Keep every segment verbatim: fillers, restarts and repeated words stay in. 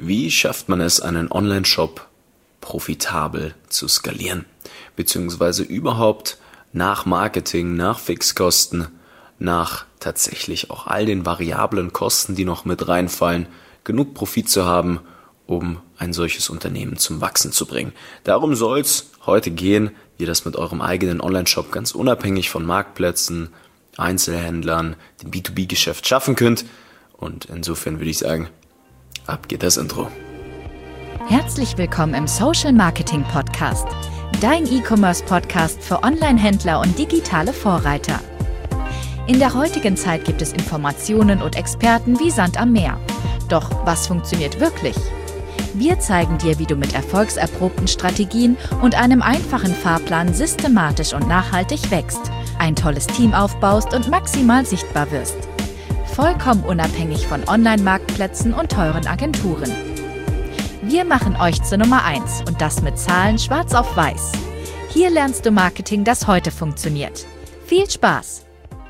Wie schafft man es, einen Online-Shop profitabel zu skalieren? Beziehungsweise überhaupt nach Marketing, nach Fixkosten, nach tatsächlich auch all den variablen Kosten, die noch mit reinfallen, genug Profit zu haben, um ein solches Unternehmen zum Wachsen zu bringen. Darum soll es heute gehen, wie ihr das mit eurem eigenen Online-Shop ganz unabhängig von Marktplätzen, Einzelhändlern, dem B zwei B-Geschäft schaffen könnt. Und insofern würde ich sagen, ab geht das Intro. Herzlich willkommen im Social Marketing Podcast, dein E-Commerce-Podcast für Online-Händler und digitale Vorreiter. In der heutigen Zeit gibt es Informationen und Experten wie Sand am Meer. Doch was funktioniert wirklich? Wir zeigen dir, wie du mit erfolgserprobten Strategien und einem einfachen Fahrplan systematisch und nachhaltig wächst, ein tolles Team aufbaust und maximal sichtbar wirst. Vollkommen unabhängig von Online-Marktplätzen und teuren Agenturen. Wir machen euch zur Nummer eins und das mit Zahlen schwarz auf weiß. Hier lernst du Marketing, das heute funktioniert. Viel Spaß!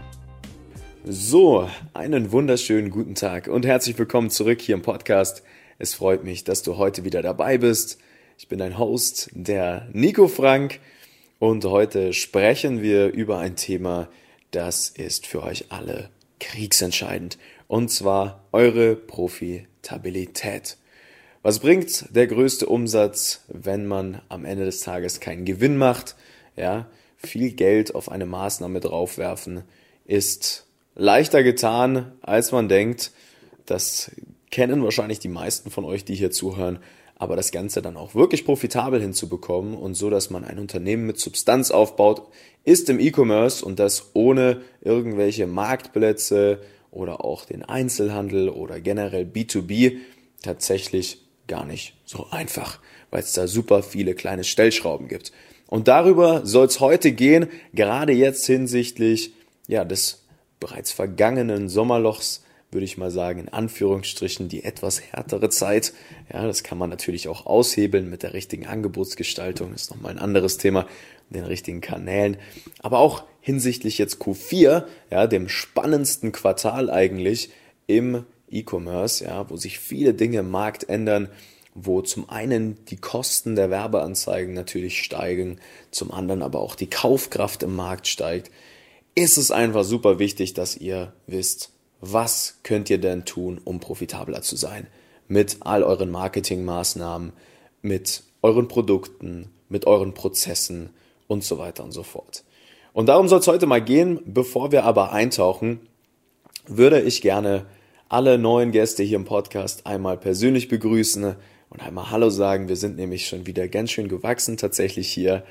So, einen wunderschönen guten Tag und herzlich willkommen zurück hier im Podcast. Es freut mich, dass du heute wieder dabei bist. Ich bin dein Host, der Nico Frank, und heute sprechen wir über ein Thema, das ist für euch alle kriegsentscheidend, und zwar eure Profitabilität. Was bringt der größte Umsatz, wenn man am Ende des Tages keinen Gewinn macht? Ja, viel Geld auf eine Maßnahme draufwerfen ist leichter getan, als man denkt. Das kennen wahrscheinlich die meisten von euch, die hier zuhören. Aber das Ganze dann auch wirklich profitabel hinzubekommen und so, dass man ein Unternehmen mit Substanz aufbaut, ist im E-Commerce, und das ohne irgendwelche Marktplätze oder auch den Einzelhandel oder generell B zwei B tatsächlich gar nicht so einfach, weil es da super viele kleine Stellschrauben gibt. Und darüber soll es heute gehen, gerade jetzt hinsichtlich ja, des bereits vergangenen Sommerlochs, würde ich mal sagen, in Anführungsstrichen die etwas härtere Zeit. Ja, das kann man natürlich auch aushebeln mit der richtigen Angebotsgestaltung, ist nochmal ein anderes Thema, den richtigen Kanälen. Aber auch hinsichtlich jetzt Q vier, ja, dem spannendsten Quartal eigentlich im E-Commerce, ja, wo sich viele Dinge im Markt ändern, wo zum einen die Kosten der Werbeanzeigen natürlich steigen, zum anderen aber auch die Kaufkraft im Markt steigt, ist es einfach super wichtig, dass ihr wisst, was könnt ihr denn tun, um profitabler zu sein? Mit all euren Marketingmaßnahmen, mit euren Produkten, mit euren Prozessen und so weiter und so fort. Und darum soll es heute mal gehen. Bevor wir aber eintauchen, würde ich gerne alle neuen Gäste hier im Podcast einmal persönlich begrüßen und einmal Hallo sagen. Wir sind nämlich schon wieder ganz schön gewachsen tatsächlich hier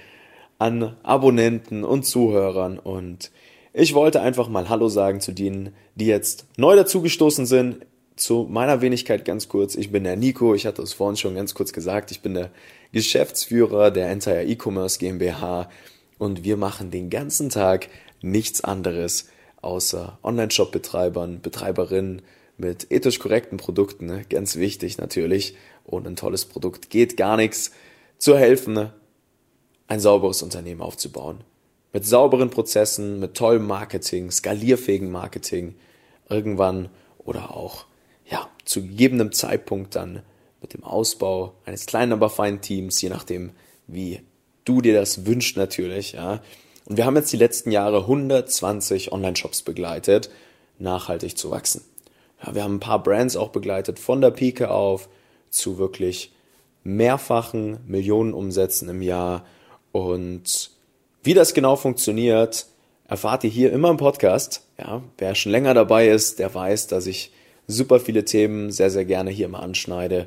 an Abonnenten und Zuhörern, und ich wollte einfach mal Hallo sagen zu denen, die jetzt neu dazugestoßen sind. Zu meiner Wenigkeit ganz kurz. Ich bin der Nico, ich hatte es vorhin schon ganz kurz gesagt. Ich bin der Geschäftsführer der Entire E-Commerce GmbH, und wir machen den ganzen Tag nichts anderes, außer Online-Shop-Betreibern, Betreiberinnen mit ethisch korrekten Produkten, ne? Ganz wichtig natürlich. Ohne ein tolles Produkt geht gar nichts. Zu helfen, ein sauberes Unternehmen aufzubauen. Mit sauberen Prozessen, mit tollem Marketing, skalierfähigem Marketing, irgendwann oder auch ja zu gegebenem Zeitpunkt dann mit dem Ausbau eines kleinen, aber feinen Teams, je nachdem, wie du dir das wünschst natürlich. Ja. Und wir haben jetzt die letzten Jahre hundertzwanzig Online-Shops begleitet, nachhaltig zu wachsen. Ja, wir haben ein paar Brands auch begleitet, von der Pike auf zu wirklich mehrfachen Millionenumsätzen im Jahr, und wie das genau funktioniert, erfahrt ihr hier immer im Podcast. Ja, wer schon länger dabei ist, der weiß, dass ich super viele Themen sehr, sehr gerne hier immer anschneide.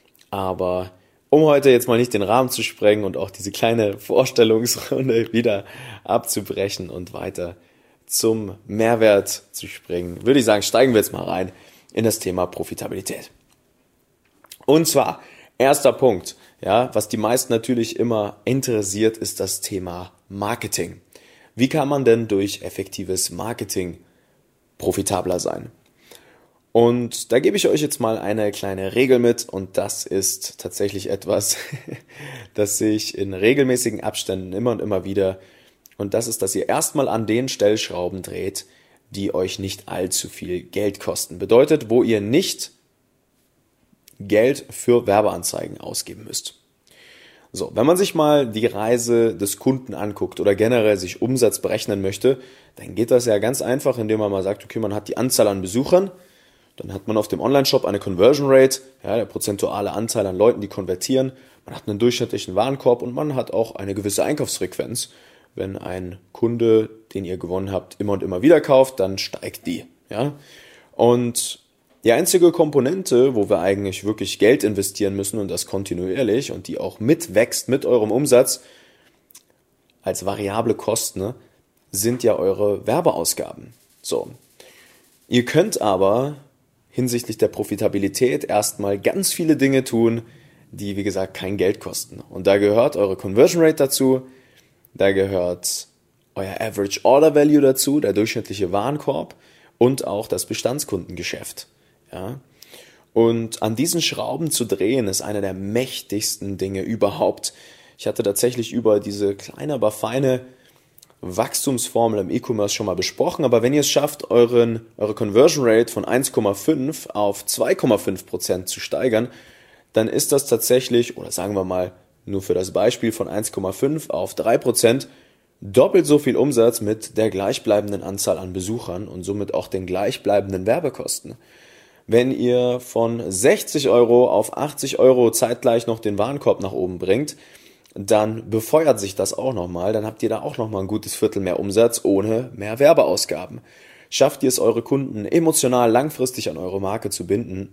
Aber um heute jetzt mal nicht den Rahmen zu sprengen und auch diese kleine Vorstellungsrunde wieder abzubrechen und weiter zum Mehrwert zu springen, würde ich sagen, steigen wir jetzt mal rein in das Thema Profitabilität. Und zwar, erster Punkt, ja, was die meisten natürlich immer interessiert, ist das Thema Marketing. Wie kann man denn durch effektives Marketing profitabler sein? Und da gebe ich euch jetzt mal eine kleine Regel mit, und das ist tatsächlich etwas, das sich in regelmäßigen Abständen immer und immer wieder, und das ist, dass ihr erstmal an den Stellschrauben dreht, die euch nicht allzu viel Geld kosten. Bedeutet, wo ihr nicht Geld für Werbeanzeigen ausgeben müsst. So, wenn man sich mal die Reise des Kunden anguckt oder generell sich Umsatz berechnen möchte, dann geht das ja ganz einfach, indem man mal sagt, okay, man hat die Anzahl an Besuchern, dann hat man auf dem Online-Shop eine Conversion Rate, ja, der prozentuale Anteil an Leuten, die konvertieren, man hat einen durchschnittlichen Warenkorb und man hat auch eine gewisse Einkaufsfrequenz. Wenn ein Kunde, den ihr gewonnen habt, immer und immer wieder kauft, dann steigt die. Ja? Und die einzige Komponente, wo wir eigentlich wirklich Geld investieren müssen und das kontinuierlich und die auch mitwächst mit eurem Umsatz als variable Kosten, ne, sind ja eure Werbeausgaben. So. Ihr könnt aber hinsichtlich der Profitabilität erstmal ganz viele Dinge tun, die, wie gesagt, kein Geld kosten. Und da gehört eure Conversion Rate dazu, da gehört euer Average Order Value dazu, der durchschnittliche Warenkorb und auch das Bestandskundengeschäft. Ja? Und an diesen Schrauben zu drehen, ist eine der mächtigsten Dinge überhaupt. Ich hatte tatsächlich über diese kleine, aber feine Wachstumsformel im E-Commerce schon mal besprochen, aber wenn ihr es schafft, euren, eure Conversion Rate von eins Komma fünf auf zwei Komma fünf Prozent zu steigern, dann ist das tatsächlich, oder sagen wir mal nur für das Beispiel von eins Komma fünf auf drei Prozent, doppelt so viel Umsatz mit der gleichbleibenden Anzahl an Besuchern und somit auch den gleichbleibenden Werbekosten. Wenn ihr von sechzig Euro auf achtzig Euro zeitgleich noch den Warenkorb nach oben bringt, dann befeuert sich das auch nochmal, dann habt ihr da auch nochmal ein gutes Viertel mehr Umsatz ohne mehr Werbeausgaben. Schafft ihr es, eure Kunden emotional langfristig an eure Marke zu binden,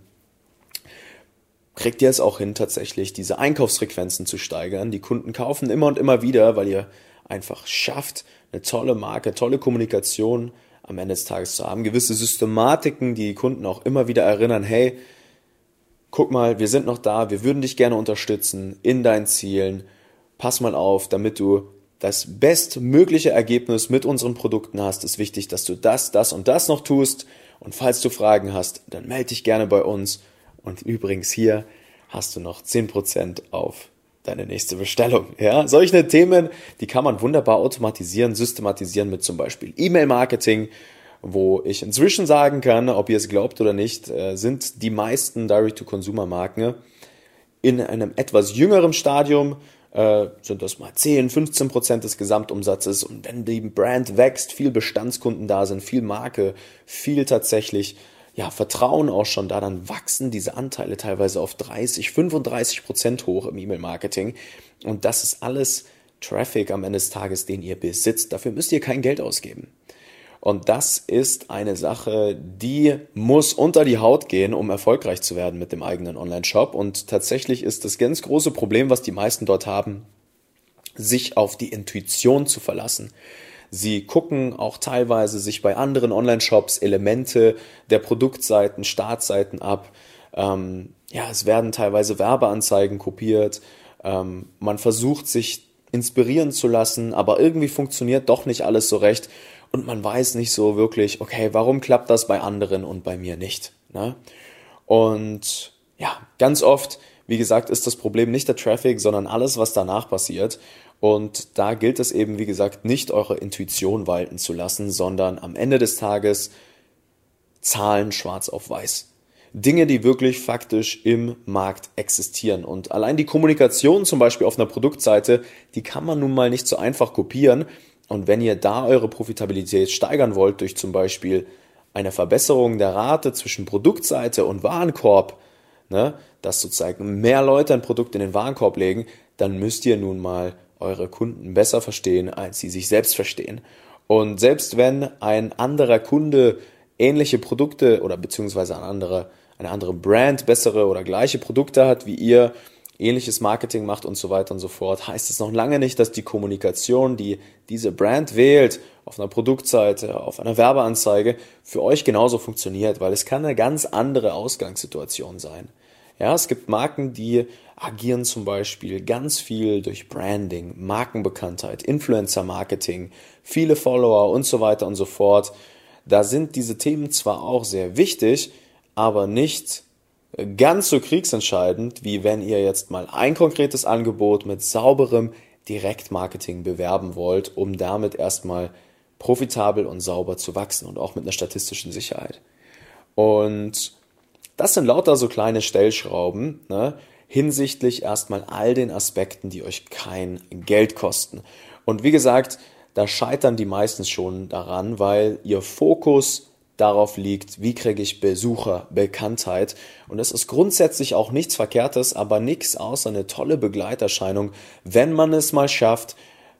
kriegt ihr es auch hin, tatsächlich diese Einkaufsfrequenzen zu steigern. Die Kunden kaufen immer und immer wieder, weil ihr einfach schafft, eine tolle Marke, tolle Kommunikation am Ende des Tages zu haben, gewisse Systematiken, die die Kunden auch immer wieder erinnern, hey, guck mal, wir sind noch da, wir würden dich gerne unterstützen in deinen Zielen, pass mal auf, damit du das bestmögliche Ergebnis mit unseren Produkten hast, ist wichtig, dass du das, das und das noch tust und falls du Fragen hast, dann melde dich gerne bei uns und übrigens hier hast du noch zehn Prozent auf deine nächste Bestellung. Ja, solche Themen, die kann man wunderbar automatisieren, systematisieren mit zum Beispiel E-Mail-Marketing, wo ich inzwischen sagen kann, ob ihr es glaubt oder nicht, sind die meisten Direct-to-Consumer-Marken in einem etwas jüngeren Stadium, sind das mal zehn, fünfzehn Prozent des Gesamtumsatzes und wenn die Brand wächst, viel Bestandskunden da sind, viel Marke, viel tatsächlich ja, Vertrauen auch schon da, dann wachsen diese Anteile teilweise auf dreißig, fünfunddreißig Prozent hoch im E-Mail-Marketing. Und das ist alles Traffic am Ende des Tages, den ihr besitzt. Dafür müsst ihr kein Geld ausgeben. Und das ist eine Sache, die muss unter die Haut gehen, um erfolgreich zu werden mit dem eigenen Online-Shop. Und tatsächlich ist das ganz große Problem, was die meisten dort haben, sich auf die Intuition zu verlassen. Sie gucken auch teilweise sich bei anderen Online-Shops Elemente der Produktseiten, Startseiten ab. Ähm, ja, es werden teilweise Werbeanzeigen kopiert. Ähm, man versucht sich inspirieren zu lassen, aber irgendwie funktioniert doch nicht alles so recht. Und man weiß nicht so wirklich, okay, warum klappt das bei anderen und bei mir nicht? Ne? Und ja, ganz oft, wie gesagt, ist das Problem nicht der Traffic, sondern alles, was danach passiert. Und da gilt es eben, wie gesagt, nicht eure Intuition walten zu lassen, sondern am Ende des Tages Zahlen schwarz auf weiß. Dinge, die wirklich faktisch im Markt existieren. Und allein die Kommunikation zum Beispiel auf einer Produktseite, die kann man nun mal nicht so einfach kopieren. Und wenn ihr da eure Profitabilität steigern wollt durch zum Beispiel eine Verbesserung der Rate zwischen Produktseite und Warenkorb, ne, dass sozusagen mehr Leute ein Produkt in den Warenkorb legen, dann müsst ihr nun mal eure Kunden besser verstehen, als sie sich selbst verstehen. Und selbst wenn ein anderer Kunde ähnliche Produkte oder beziehungsweise eine andere, eine andere Brand bessere oder gleiche Produkte hat wie ihr, ähnliches Marketing macht und so weiter und so fort, heißt es noch lange nicht, dass die Kommunikation, die diese Brand wählt, auf einer Produktseite, auf einer Werbeanzeige, für euch genauso funktioniert, weil es kann eine ganz andere Ausgangssituation sein. Ja, es gibt Marken, die agieren zum Beispiel ganz viel durch Branding, Markenbekanntheit, Influencer-Marketing, viele Follower und so weiter und so fort. Da sind diese Themen zwar auch sehr wichtig, aber nicht ganz so kriegsentscheidend, wie wenn ihr jetzt mal ein konkretes Angebot mit sauberem Direktmarketing bewerben wollt, um damit erstmal profitabel und sauber zu wachsen und auch mit einer statistischen Sicherheit. Und Das sind lauter so kleine Stellschrauben, ne, hinsichtlich erstmal all den Aspekten, die euch kein Geld kosten. Und wie gesagt, da scheitern die meistens schon daran, weil ihr Fokus darauf liegt, wie kriege ich Besucher, Bekanntheit. Und es ist grundsätzlich auch nichts Verkehrtes, aber nichts außer eine tolle Begleiterscheinung, wenn man es mal schafft,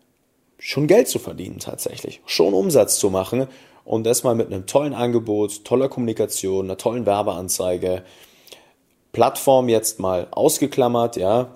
schon Geld zu verdienen tatsächlich, schon Umsatz zu machen und das mal mit einem tollen Angebot, toller Kommunikation, einer tollen Werbeanzeige, Plattform jetzt mal ausgeklammert, ja,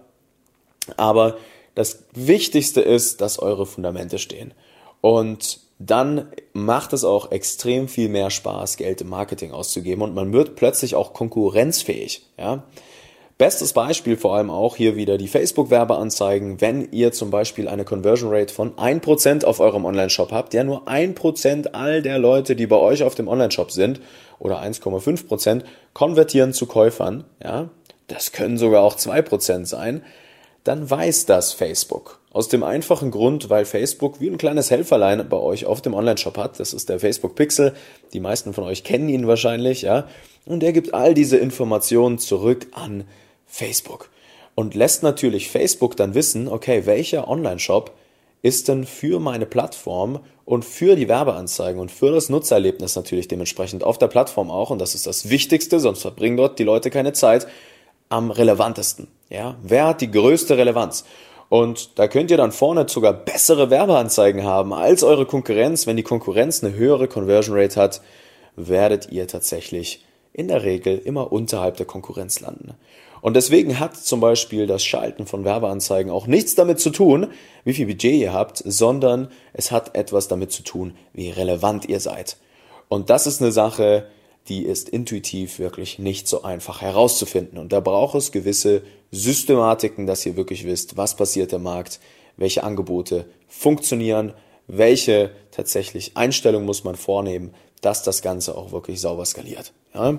aber das Wichtigste ist, dass eure Fundamente stehen und dann macht es auch extrem viel mehr Spaß, Geld im Marketing auszugeben und man wird plötzlich auch konkurrenzfähig, ja. Bestes Beispiel vor allem auch hier wieder die Facebook-Werbeanzeigen, wenn ihr zum Beispiel eine Conversion Rate von ein Prozent auf eurem Online-Shop habt, ja nur ein Prozent all der Leute, die bei euch auf dem Online-Shop sind oder eins Komma fünf Prozent konvertieren zu Käufern, ja, das können sogar auch zwei Prozent sein, dann weiß das Facebook. Aus dem einfachen Grund, weil Facebook wie ein kleines Helferlein bei euch auf dem Online-Shop hat, das ist der Facebook Pixel, die meisten von euch kennen ihn wahrscheinlich, ja, und er gibt all diese Informationen zurück an Facebook und lässt natürlich Facebook dann wissen, okay, welcher Online-Shop ist denn für meine Plattform und für die Werbeanzeigen und für das Nutzererlebnis natürlich dementsprechend auf der Plattform auch, und das ist das Wichtigste, sonst verbringen dort die Leute keine Zeit, am relevantesten. Ja? Wer hat die größte Relevanz? Und da könnt ihr dann vorne sogar bessere Werbeanzeigen haben als eure Konkurrenz. Wenn die Konkurrenz eine höhere Conversion Rate hat, werdet ihr tatsächlich in der Regel immer unterhalb der Konkurrenz landen. Und deswegen hat zum Beispiel das Schalten von Werbeanzeigen auch nichts damit zu tun, wie viel Budget ihr habt, sondern es hat etwas damit zu tun, wie relevant ihr seid. Und das ist eine Sache, die ist intuitiv wirklich nicht so einfach herauszufinden. Und da braucht es gewisse Systematiken, dass ihr wirklich wisst, was passiert im Markt, welche Angebote funktionieren, welche tatsächlich Einstellungen muss man vornehmen, dass das Ganze auch wirklich sauber skaliert. Ja?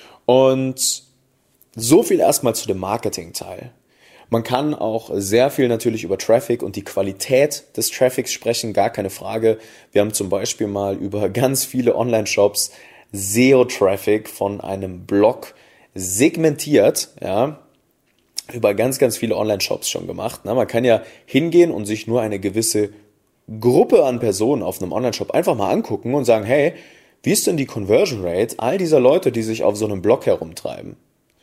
Und so viel erstmal zu dem Marketing-Teil. Man kann auch sehr viel natürlich über Traffic und die Qualität des Traffics sprechen, gar keine Frage. Wir haben zum Beispiel mal über ganz viele Online-Shops S E O-Traffic von einem Blog segmentiert, ja, über ganz, ganz viele Online-Shops schon gemacht. Na, man kann ja hingehen und sich nur eine gewisse Gruppe an Personen auf einem Online-Shop einfach mal angucken und sagen, hey, wie ist denn die Conversion Rate all dieser Leute, die sich auf so einem Blog herumtreiben?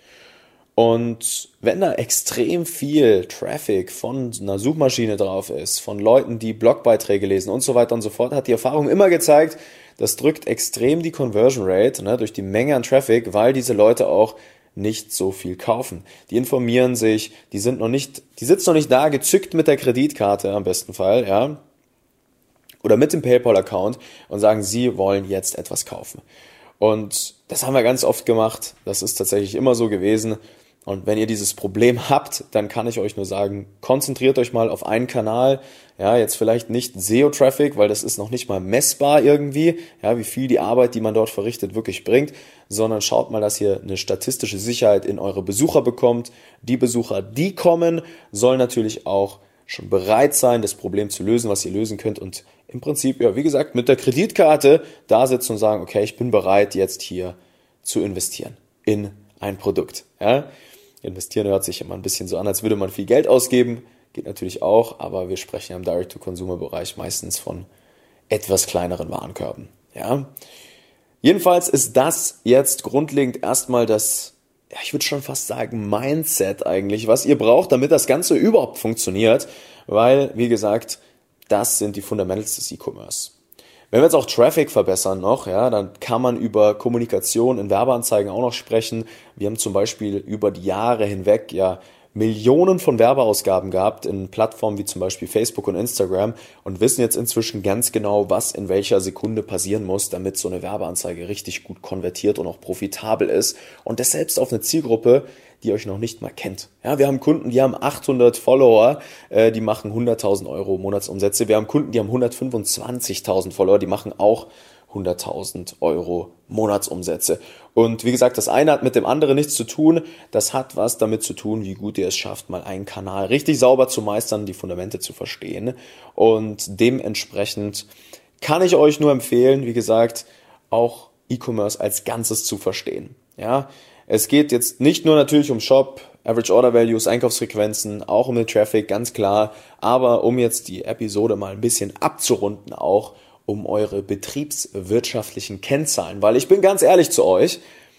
Und wenn da extrem viel Traffic von einer Suchmaschine drauf ist, von Leuten, die Blogbeiträge lesen und so weiter und so fort, hat die Erfahrung immer gezeigt, das drückt extrem die Conversion Rate, ne, durch die Menge an Traffic, weil diese Leute auch nicht so viel kaufen. Die informieren sich, die sind noch nicht, die sitzen noch nicht da, gezückt mit der Kreditkarte am besten Fall, ja, oder mit dem PayPal-Account und sagen, sie wollen jetzt etwas kaufen. Und das haben wir ganz oft gemacht, das ist tatsächlich immer so gewesen. Und wenn ihr dieses Problem habt, dann kann ich euch nur sagen, konzentriert euch mal auf einen Kanal. Ja, jetzt vielleicht nicht S E O-Traffic, weil das ist noch nicht mal messbar irgendwie, ja, wie viel die Arbeit, die man dort verrichtet, wirklich bringt, sondern schaut mal, dass ihr eine statistische Sicherheit in eure Besucher bekommt. Die Besucher, die kommen, sollen natürlich auch schon bereit sein, das Problem zu lösen, was ihr lösen könnt, und im Prinzip, ja, wie gesagt, mit der Kreditkarte da sitzen und sagen, okay, ich bin bereit, jetzt hier zu investieren in ein Produkt, ja. Investieren hört sich immer ein bisschen so an, als würde man viel Geld ausgeben. Geht natürlich auch, aber wir sprechen im Direct-to-Consumer-Bereich meistens von etwas kleineren Warenkörben. Ja? Jedenfalls ist das jetzt grundlegend erstmal das, ja, ich würde schon fast sagen, Mindset eigentlich, was ihr braucht, damit das Ganze überhaupt funktioniert. Weil, wie gesagt, das sind die Fundamentals des E-Commerce. Wenn wir jetzt auch Traffic verbessern noch, ja, dann kann man über Kommunikation in Werbeanzeigen auch noch sprechen. Wir haben zum Beispiel über die Jahre hinweg ja Millionen von Werbeausgaben gehabt in Plattformen wie zum Beispiel Facebook und Instagram und wissen jetzt inzwischen ganz genau, was in welcher Sekunde passieren muss, damit so eine Werbeanzeige richtig gut konvertiert und auch profitabel ist. Und das selbst auf eine Zielgruppe, die euch noch nicht mal kennt. Ja, wir haben Kunden, die haben achthundert Follower, äh, die machen hunderttausend Euro Monatsumsätze. Wir haben Kunden, die haben hundertfünfundzwanzigtausend Follower, die machen auch hunderttausend Euro Monatsumsätze. Und wie gesagt, das eine hat mit dem anderen nichts zu tun. Das hat was damit zu tun, wie gut ihr es schafft, mal einen Kanal richtig sauber zu meistern, die Fundamente zu verstehen. Und dementsprechend kann ich euch nur empfehlen, wie gesagt, auch E-Commerce als Ganzes zu verstehen. Ja, Es geht jetzt nicht nur natürlich um Shop, Average Order Values, Einkaufsfrequenzen, auch um den Traffic, ganz klar, aber um jetzt die Episode mal ein bisschen abzurunden, auch um eure betriebswirtschaftlichen Kennzahlen, weil ich bin ganz ehrlich zu euch,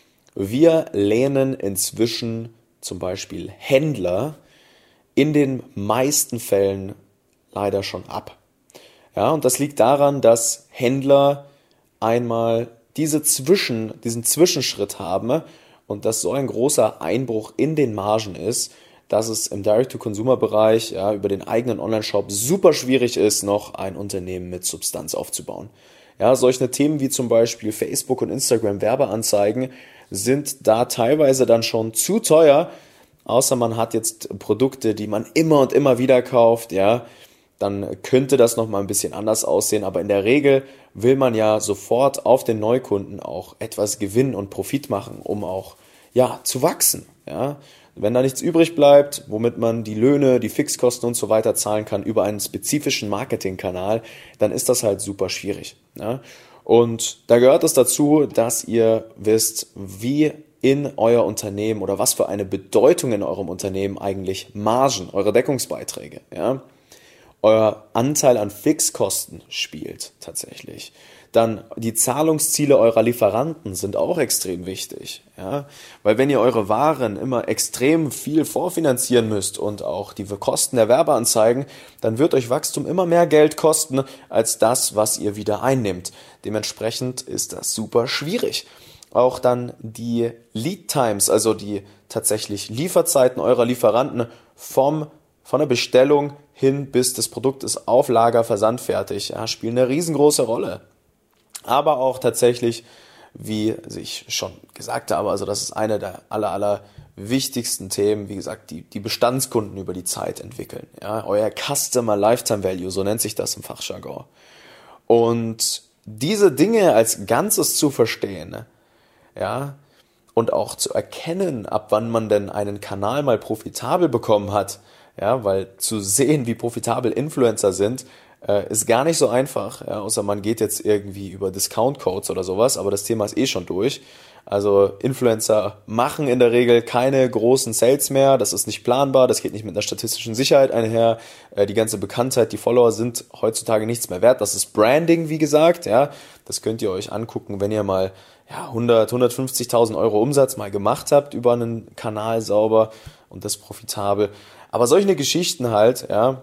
wir lehnen inzwischen zum Beispiel Händler in den meisten Fällen leider schon ab. Ja, und das liegt daran, dass Händler einmal diese Zwischen, diesen Zwischenschritt haben und das so ein großer Einbruch in den Margen ist, dass es im Direct-to-Consumer-Bereich, ja, über den eigenen Online-Shop super schwierig ist, noch ein Unternehmen mit Substanz aufzubauen. Ja, solche Themen wie zum Beispiel Facebook und Instagram Werbeanzeigen sind da teilweise dann schon zu teuer, außer man hat jetzt Produkte, die man immer und immer wieder kauft, ja, dann könnte das nochmal ein bisschen anders aussehen, aber in der Regel will man ja sofort auf den Neukunden auch etwas Gewinn und Profit machen, um auch, ja, zu wachsen, ja. Wenn da nichts übrig bleibt, womit man die Löhne, die Fixkosten und so weiter zahlen kann über einen spezifischen Marketingkanal, dann ist das halt super schwierig, ja. Und da gehört es dazu, dass ihr wisst, wie in euer Unternehmen oder was für eine Bedeutung in eurem Unternehmen eigentlich Margen, eure Deckungsbeiträge, ja, euer Anteil an Fixkosten spielt tatsächlich. Dann die Zahlungsziele eurer Lieferanten sind auch extrem wichtig, ja, weil wenn ihr eure Waren immer extrem viel vorfinanzieren müsst und auch die Kosten der Werbeanzeigen, dann wird euch Wachstum immer mehr Geld kosten als das, was ihr wieder einnimmt. Dementsprechend ist das super schwierig. Auch dann die Lead Times, also die tatsächlich Lieferzeiten eurer Lieferanten vom von der Bestellung hin bis das Produkt ist auf Lager versandfertig, ja, spielen eine riesengroße Rolle. Aber auch tatsächlich, wie ich schon gesagt habe, also das ist eine der aller, aller wichtigsten Themen, wie gesagt, die, die Bestandskunden über die Zeit entwickeln. Ja, euer Customer Lifetime Value, so nennt sich das im Fachjargon. Und diese Dinge als Ganzes zu verstehen, ja, und auch zu erkennen, ab wann man denn einen Kanal mal profitabel bekommen hat, ja, weil zu sehen, wie profitabel Influencer sind, äh, ist gar nicht so einfach, ja, außer man geht jetzt irgendwie über Discount-Codes oder sowas, aber das Thema ist eh schon durch. Also Influencer machen in der Regel keine großen Sales mehr, das ist nicht planbar, das geht nicht mit einer statistischen Sicherheit einher, äh, die ganze Bekanntheit, die Follower sind heutzutage nichts mehr wert, das ist Branding, wie gesagt, ja, das könnt ihr euch angucken, wenn ihr mal ja, hundert, hundertfünfzigtausend Euro Umsatz mal gemacht habt über einen Kanal sauber und das profitabel. Aber solche Geschichten halt, ja,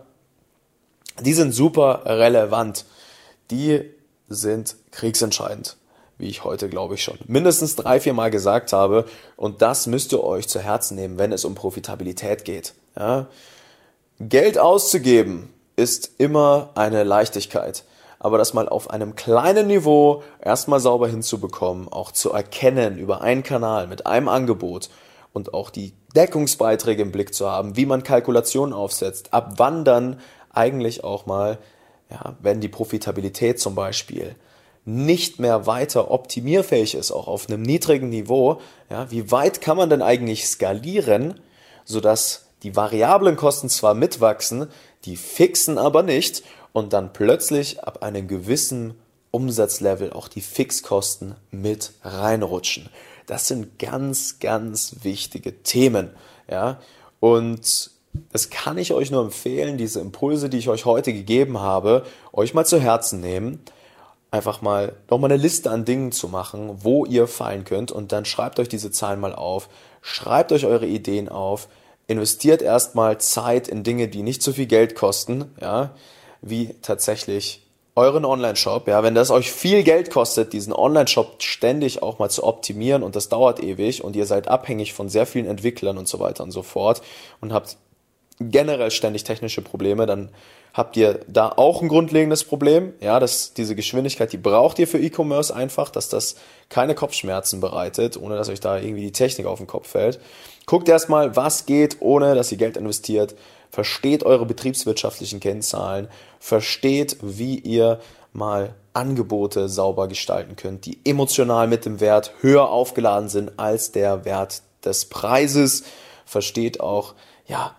die sind super relevant. Die sind kriegsentscheidend, wie ich heute, glaube ich, schon mindestens drei, vier Mal gesagt habe. Und das müsst ihr euch zu Herzen nehmen, wenn es um Profitabilität geht. Ja. Geld auszugeben ist immer eine Leichtigkeit. Aber das mal auf einem kleinen Niveau erstmal sauber hinzubekommen, auch zu erkennen über einen Kanal mit einem Angebot und auch die Deckungsbeiträge im Blick zu haben, wie man Kalkulationen aufsetzt, ab wann dann eigentlich auch mal, ja, wenn die Profitabilität zum Beispiel nicht mehr weiter optimierfähig ist, auch auf einem niedrigen Niveau, ja, wie weit kann man denn eigentlich skalieren, sodass die variablen Kosten zwar mitwachsen, die fixen aber nicht und dann plötzlich ab einem gewissen Umsatzlevel auch die Fixkosten mit reinrutschen. Das sind ganz, ganz wichtige Themen, ja, und das kann ich euch nur empfehlen, diese Impulse, die ich euch heute gegeben habe, euch mal zu Herzen nehmen, einfach mal nochmal eine Liste an Dingen zu machen, wo ihr fallen könnt und dann schreibt euch diese Zahlen mal auf, schreibt euch eure Ideen auf, investiert erstmal Zeit in Dinge, die nicht so viel Geld kosten, ja, wie tatsächlich euren Online-Shop, ja, wenn das euch viel Geld kostet, diesen Online-Shop ständig auch mal zu optimieren und das dauert ewig und ihr seid abhängig von sehr vielen Entwicklern und so weiter und so fort und habt generell ständig technische Probleme, dann habt ihr da auch ein grundlegendes Problem, ja, dass diese Geschwindigkeit, die braucht ihr für E-Commerce einfach, dass das keine Kopfschmerzen bereitet, ohne dass euch da irgendwie die Technik auf den Kopf fällt. Guckt erstmal, was geht, ohne dass ihr Geld investiert, versteht eure betriebswirtschaftlichen Kennzahlen, versteht, wie ihr mal Angebote sauber gestalten könnt, die emotional mit dem Wert höher aufgeladen sind als der Wert des Preises, versteht auch, ja,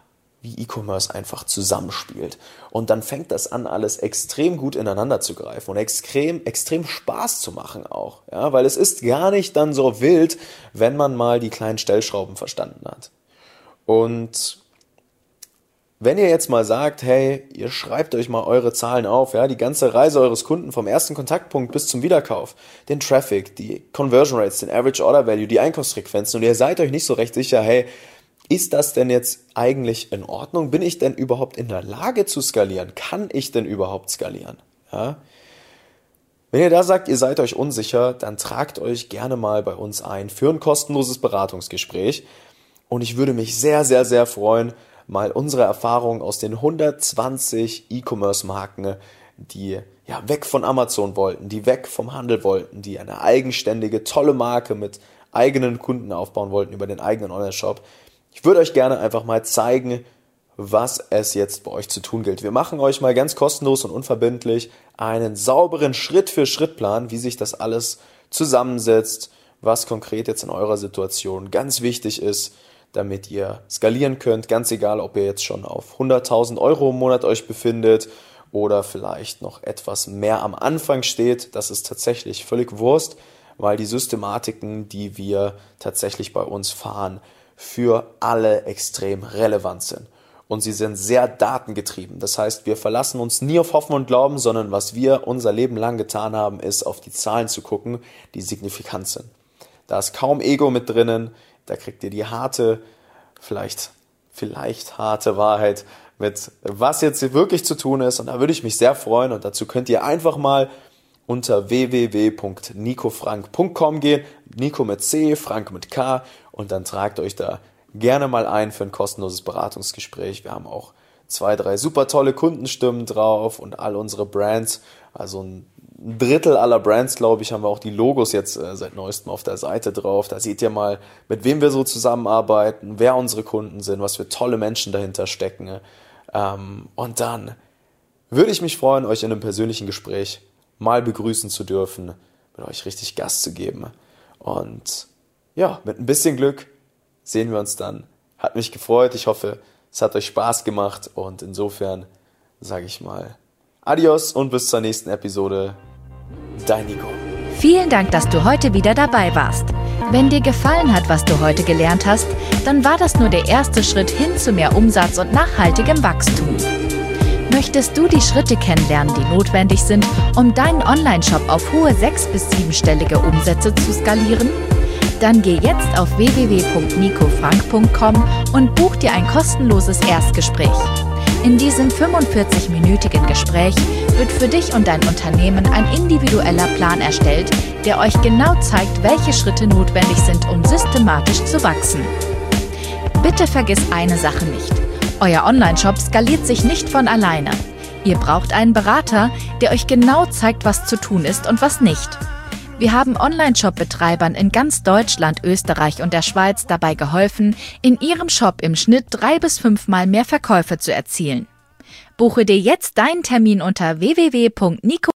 wie E-Commerce einfach zusammenspielt. Und dann fängt das an, alles extrem gut ineinander zu greifen und extrem, extrem Spaß zu machen auch. Ja, weil es ist gar nicht dann so wild, wenn man mal die kleinen Stellschrauben verstanden hat. Und wenn ihr jetzt mal sagt, hey, ihr schreibt euch mal eure Zahlen auf, ja, die ganze Reise eures Kunden vom ersten Kontaktpunkt bis zum Wiederkauf, den Traffic, die Conversion Rates, den Average Order Value, die Einkaufsfrequenzen und ihr seid euch nicht so recht sicher, hey, ist das denn jetzt eigentlich in Ordnung? Bin ich denn überhaupt in der Lage zu skalieren? Kann ich denn überhaupt skalieren? Ja? Wenn ihr da sagt, ihr seid euch unsicher, dann tragt euch gerne mal bei uns ein für ein kostenloses Beratungsgespräch. Und ich würde mich sehr, sehr, sehr freuen, mal unsere Erfahrungen aus den hundertzwanzig E-Commerce-Marken, die ja weg von Amazon wollten, die weg vom Handel wollten, die eine eigenständige, tolle Marke mit eigenen Kunden aufbauen wollten über den eigenen Online-Shop. Ich würde euch gerne einfach mal zeigen, was es jetzt bei euch zu tun gilt. Wir machen euch mal ganz kostenlos und unverbindlich einen sauberen Schritt-für-Schritt-Plan, wie sich das alles zusammensetzt, was konkret jetzt in eurer Situation ganz wichtig ist, damit ihr skalieren könnt, ganz egal, ob ihr jetzt schon auf hunderttausend Euro im Monat euch befindet oder vielleicht noch etwas mehr am Anfang steht. Das ist tatsächlich völlig Wurst, weil die Systematiken, die wir tatsächlich bei uns fahren, für alle extrem relevant sind. Und sie sind sehr datengetrieben. Das heißt, wir verlassen uns nie auf Hoffen und Glauben, sondern was wir unser Leben lang getan haben, ist auf die Zahlen zu gucken, die signifikant sind. Da ist kaum Ego mit drinnen, da kriegt ihr die harte, vielleicht, vielleicht harte Wahrheit mit, was jetzt wirklich zu tun ist. Und da würde ich mich sehr freuen und dazu könnt ihr einfach mal unter w w w punkt nico frank punkt com gehen, Nico mit C, Frank mit K und dann tragt euch da gerne mal ein für ein kostenloses Beratungsgespräch. Wir haben auch zwei, drei super tolle Kundenstimmen drauf und all unsere Brands, also ein Drittel aller Brands, glaube ich, haben wir auch die Logos jetzt äh, seit neuestem auf der Seite drauf. Da seht ihr mal, mit wem wir so zusammenarbeiten, wer unsere Kunden sind, was für tolle Menschen dahinter stecken. Ähm, und dann würde ich mich freuen, euch in einem persönlichen Gespräch mal begrüßen zu dürfen, mit euch richtig Gas zu geben. Und ja, mit ein bisschen Glück sehen wir uns dann. Hat mich gefreut. Ich hoffe, es hat euch Spaß gemacht. Und insofern sage ich mal Adios und bis zur nächsten Episode. Dein Nico. Vielen Dank, dass du heute wieder dabei warst. Wenn dir gefallen hat, was du heute gelernt hast, dann war das nur der erste Schritt hin zu mehr Umsatz und nachhaltigem Wachstum. Möchtest du die Schritte kennenlernen, die notwendig sind, um deinen Online-Shop auf hohe sechs- bis siebenstellige Umsätze zu skalieren? Dann geh jetzt auf w w w punkt nico frank punkt com und buch dir ein kostenloses Erstgespräch. In diesem fünfundvierzig-minütigen Gespräch wird für dich und dein Unternehmen ein individueller Plan erstellt, der euch genau zeigt, welche Schritte notwendig sind, um systematisch zu wachsen. Bitte vergiss eine Sache nicht. Euer Online-Shop skaliert sich nicht von alleine. Ihr braucht einen Berater, der euch genau zeigt, was zu tun ist und was nicht. Wir haben Online-Shop-Betreibern in ganz Deutschland, Österreich und der Schweiz dabei geholfen, in ihrem Shop im Schnitt drei bis fünfmal mehr Verkäufe zu erzielen. Buche dir jetzt deinen Termin unter w w w punkt nico